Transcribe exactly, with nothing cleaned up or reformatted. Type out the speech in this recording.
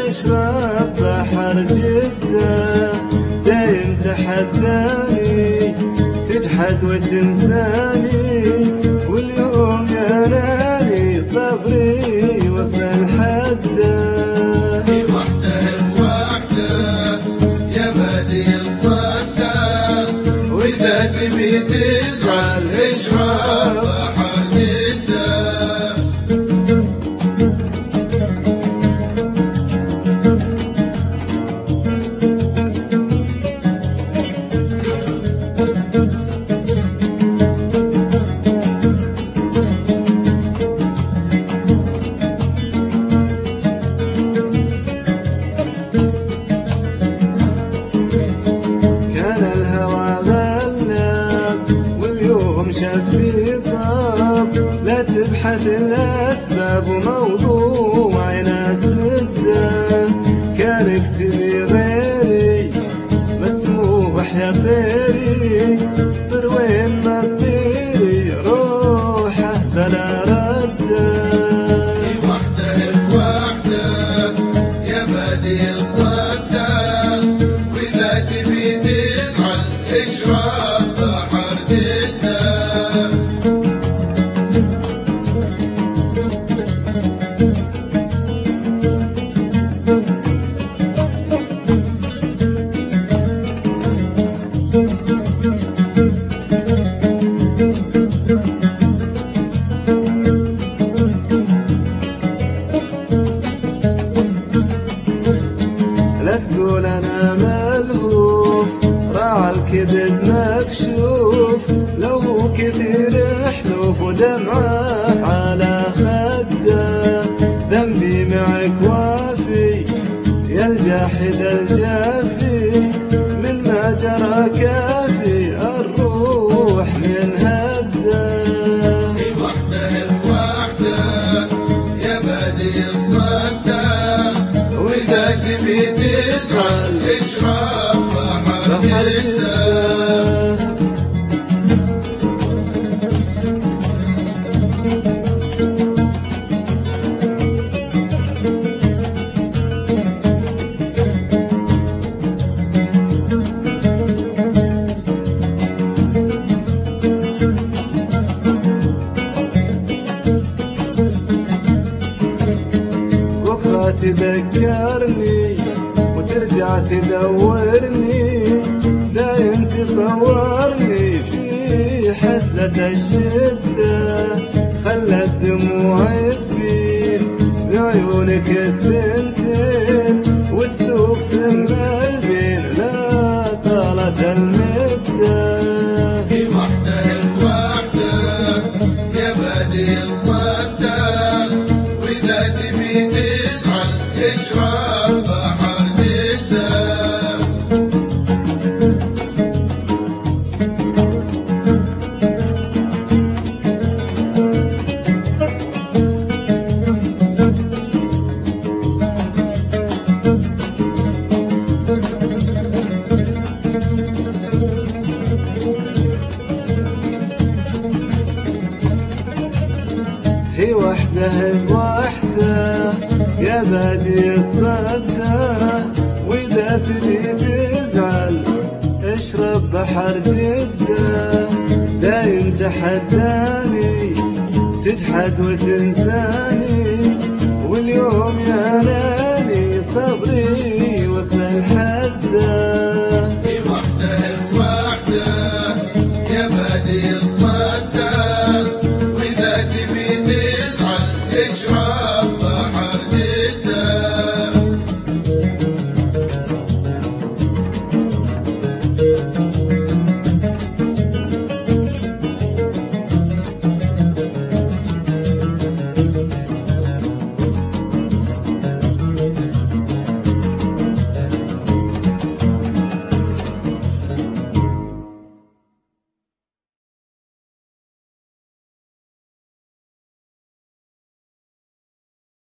اشرب بحر جدة، دايم تحداني تجحد وتنساني، واليوم يا لالي صبري وصل حده. في وحده بوحده يا بادي الصدى، وإذا تبي تزعل اشرب بحر جدة. شفي طاب لا تبحث الأسباب وموضوعنا سده، كانك تبي غيري مسموح يا طيري، طر وين ما تطيري روحه بلا رده. في وحده بوحده يا بادي الصدى، وإذا تبي تزعل اشرب بحر جدة. لا تقول انا ملهوف راعى الكذب مكشوف، لو هو كثير حلوف ودمعه على خده، ذنبي معك وافي يا الجاحد الجافي، من ما جرى كافي الروح من هده. في وحده بوحده يا بادي الصدى، وإذا تبي تزعل اشرب بحر جدة. بكرة تذكرني وترجع تدورني، دايم تصورني في حزة الشدة، خلى الدموع تبين بعيونك الثنتين، وتذوق سم البين لا طالت المدة. في وحده بوحده يا بادي الصدى، وإذا تبي تزعل اشرب بحر جدة. هي وحده بوحده يا بادي الصدى، وإذا تبي تزعل اشرب بحر جدة، دايم تحداني تجحد وتنساني، واليوم